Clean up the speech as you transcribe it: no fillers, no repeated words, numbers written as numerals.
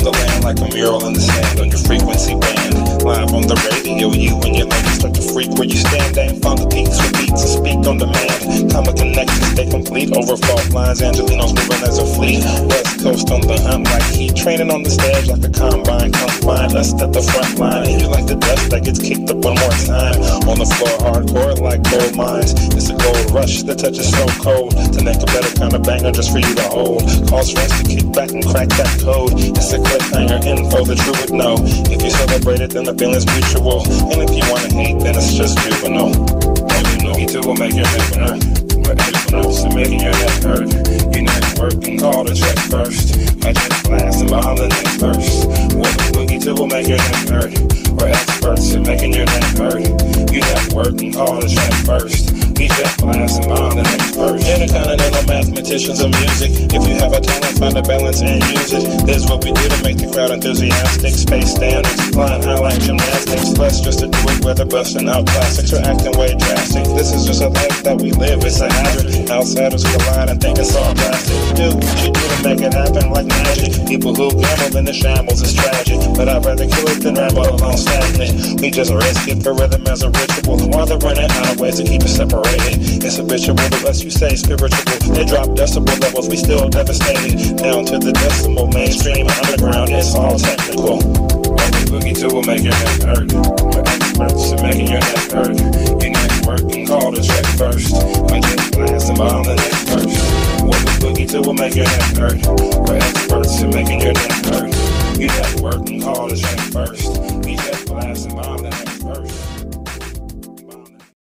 the land like a mural in the sand on your frequency band. Live on the radio, you and your lady start to freak where you stand. Ain't found the peaks with beats and speak on demand. Common connections stay complete over fault lines. Angelinos moving as a fleet. West Coast on the hunt like heat. Training on the stage like a combine. Come find us at the front line. And you like the dust that gets kicked up one more time. On the floor hardcore like gold mines. It's a gold rush, the touch is so cold. To make a better kind of banger just for you to hold. Calls friends to kick back and crack that code. It's a cliffhanger info that you would know. If you celebrate it, then the feeling's mutual. And if you wanna hate, then it's just juvenile. Oh, you know, me too will make your head hurt. We're experts in making your head hurt. You network and call the check first. I just blast and behind the next verse. What the boogie too will make your head hurt. We're experts in making your neck hurt. You network and call the check first. We just blast and behind the next verse. Intercontinental mathematicians of music. If you have a talent, find a balance and use it. This is what we do to make the crowd enthusiastic. Space standards, flying high like gymnastics. Less just to do it whether busting out classics or acting way drastic. This is just a life that we live, it's a hazard. Outsiders collide and think it's all plastic. Do what you do to make it happen like magic. People who gamble in the shambles is tragic. But I'd rather kill it than ramble along stagnant. We just risk it for rhythm as a ritual. While they're running out of ways to keep it separated. It's habitual, the less you say spiritual. They drop decibel levels, we still devastated. Down to the decimal, mainstream, underground, it's all technical. Every boogie too will make your head hurt. We're experts in making your head hurt. You network and call the check first. I just blast and bomb the next verse. What the boogie too will make your head hurt. We're experts in making your neck hurt. You network and call the check first. We just blast and bomb the